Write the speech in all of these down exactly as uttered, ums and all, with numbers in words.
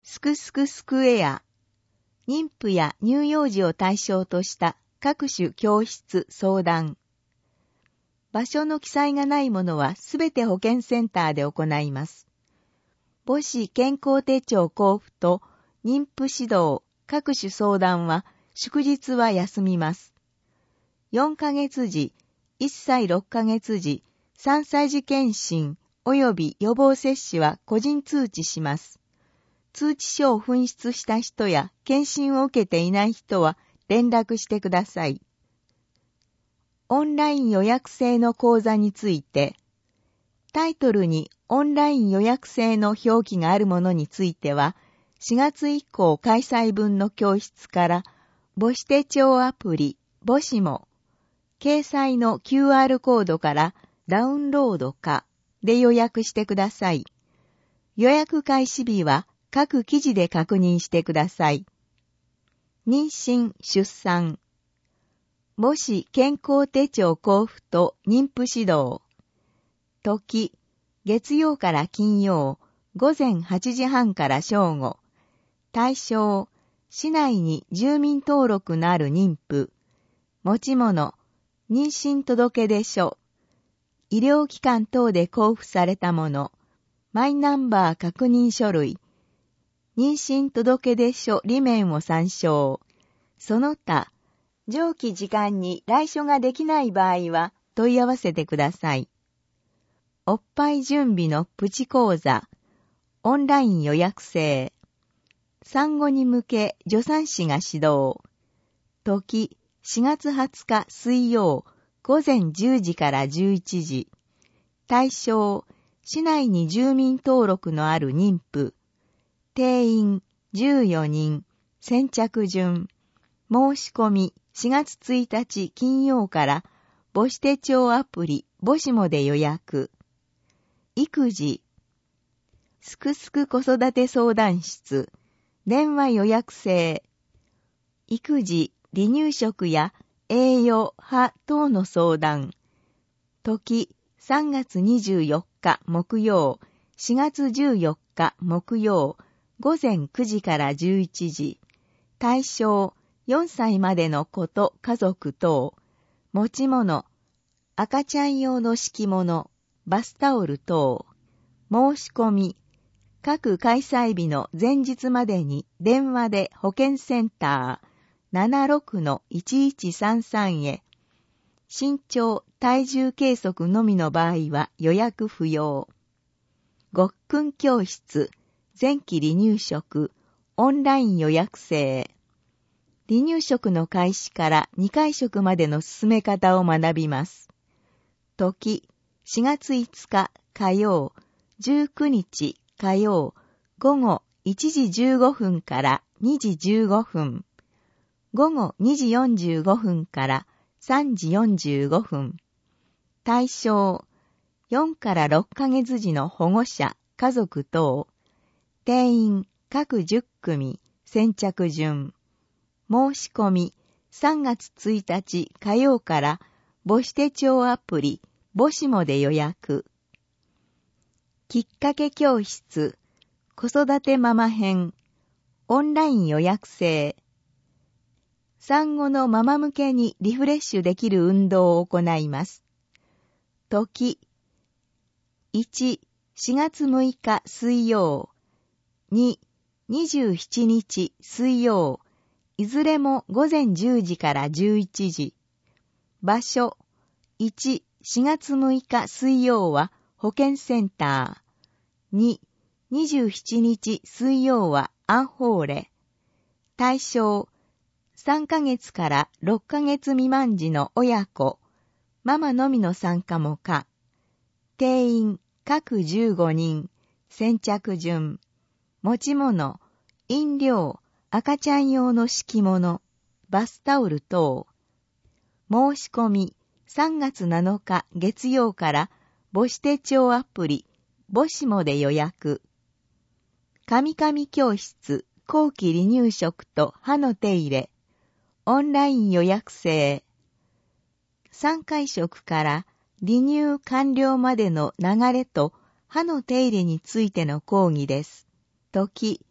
すくすくスクエア、妊婦や乳幼児を対象とした各種教室相談。場所の記載がないものはすべて保健センターで行います。母子健康手帳交付と妊婦指導、各種相談は祝日は休みます。よんかげつじ、いっさいろっかげつじ、さんさいじ検診及び予防接種は個人通知します。通知書を紛失した人や検診を受けていない人は連絡してください。オンライン予約制の講座について、タイトルにオンライン予約制の表記があるものについては、しがつ以降開催分の教室から母子手帳アプリ母子も掲載の キューアール コードからダウンロードかで予約してください。予約開始日は各記事で確認してください。妊娠・出産、母子健康手帳交付と妊婦指導。時、月曜から金曜、午前はちじはんから正午。対象、市内に住民登録のある妊婦。持ち物、妊娠届出書。医療機関等で交付されたもの。マイナンバー確認書類。妊娠届出書裏面を参照。その他、上記時間に来所ができない場合は問い合わせてください。おっぱい準備のプチ講座、オンライン予約制。産後に向け助産師が指導。時、しがつはつか水曜、午前じゅうじからじゅういちじ。対象、市内に住民登録のある妊婦。定員じゅうよにん、先着順。申し込みしがつついたち金曜から母子手帳アプリ母子もで予約。育児。すくすく子育て相談室。電話予約制。育児、離乳食や栄養、歯等の相談。時、さんがつにじゅうよっか木曜、しがつじゅうよっか木曜、午前くじからじゅういちじ。対象、よんさいまでの子と家族等。持ち物、赤ちゃん用の敷物、バスタオル等。申し込み、各開催日の前日までに電話で保健センター ななろくのいちいちさんさん へ。身長、体重計測のみの場合は予約不要。ごっくん教室、前期離乳食、オンライン予約制。離乳食の開始からにかい食までの進め方を学びます。時、しがついつか火曜、じゅうくにち火曜、午後いちじじゅうごふんからにじじゅうごふん。午後にじよんじゅうごふんからさんじよんじゅうごふん。対象、よんからろっかげつじの保護者、家族等。定員各じゅっくみ、先着順。申し込み、さんがつついたち火曜から母子手帳アプリ、母子もで予約。きっかけ教室、子育てママ編、オンライン予約制。産後のママ向けにリフレッシュできる運動を行います。時、いち、しがつむいか水曜、に、にじゅうしちにち水曜、いずれも午前じゅうじからじゅういちじ。場所、いち、しがつむいか水曜は保健センター。に、にじゅうしちにち水曜はアンホーレ。対象、さんかげつからろっかげつ未満児の親子、ママのみの参加も可。定員各じゅうごにん、先着順。持ち物、飲料、赤ちゃん用の敷物、バスタオル等。申し込み、さんがつなのか月曜から母子手帳アプリ、母子もで予約。かみかみ教室、後期離乳食と歯の手入れ、オンライン予約制。さんかい食から離乳完了までの流れと歯の手入れについての講義です。時、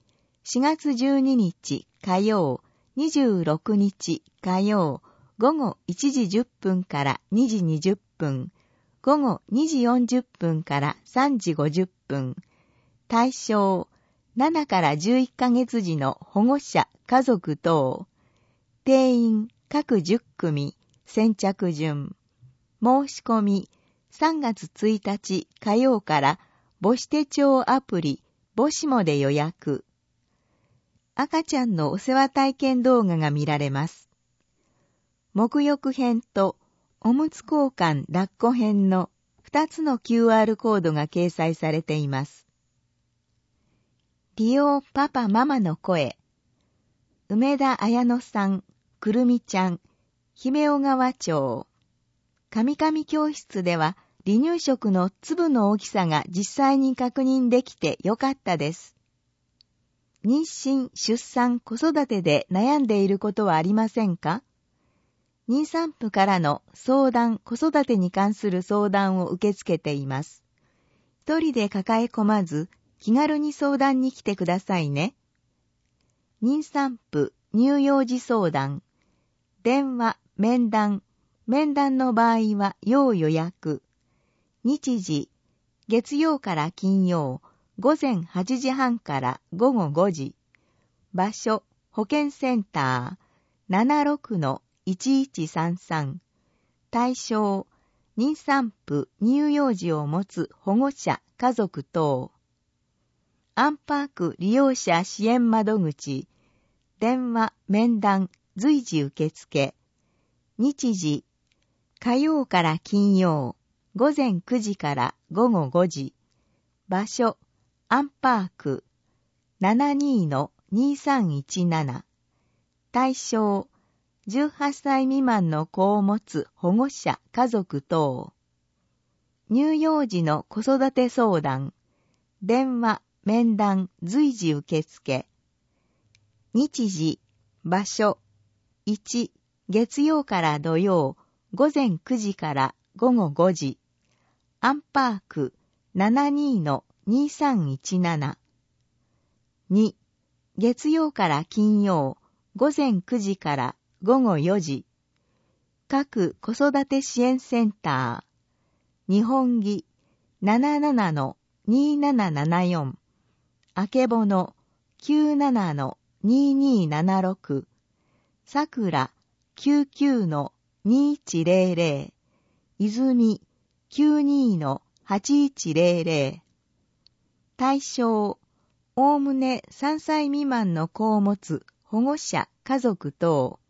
しがつじゅうににち火曜、にじゅうろくにち火曜、午後いちじじゅっぷんからにじにじゅっぷん、午後にじよんじゅっぷんからさんじごじゅっぷん、対象、ななからじゅういっかげつ児の保護者、家族等、定員各じゅっくみ、先着順、申し込み、さんがつついたち火曜から母子手帳アプリ、母子もで予約。赤ちゃんのお世話体験動画が見られます。沐浴編とおむつ交換抱っこ編のふたつの キューアール コードが掲載されています。利用パパママの声。梅田彩乃さん、くるみちゃん、姫小川町。かみかみ教室では離乳食の粒の大きさが実際に確認できてよかったです。妊娠、出産、子育てで悩んでいることはありませんか？妊産婦からの相談、子育てに関する相談を受け付けています。一人で抱え込まず、気軽に相談に来てくださいね。妊産婦、乳幼児相談、電話、面談、面談の場合は要予約。日時、月曜から金曜、午前はちじはんから午後ごじ。場所、保健センター、ななろくのいちいちさんさん。対象、妊産婦、乳幼児を持つ保護者、家族等。アンパーク利用者支援窓口、電話、面談、随時受付。日時、火曜から金曜、午前くじから午後ごじ。場所、アンパーク ななにのにさんいちなな。対象、じゅうはっさい未満の子を持つ保護者、家族等。乳幼児の子育て相談、電話、面談、随時受付。日時、場所、いち、月曜から土曜、午前くじから午後ごじ。アンパーク ななにのにさんいちなな。に、月曜から金曜、午前くじから午後よじ。各子育て支援センター、日本木 ななななのにななななよん、あけぼの きゅうななのににななろく、さくら きゅうきゅうのにいちぜろぜろ、いずみ きゅうにのはちいちぜろぜろ。対象、おおむねさんさい未満の子を持つ保護者、家族等。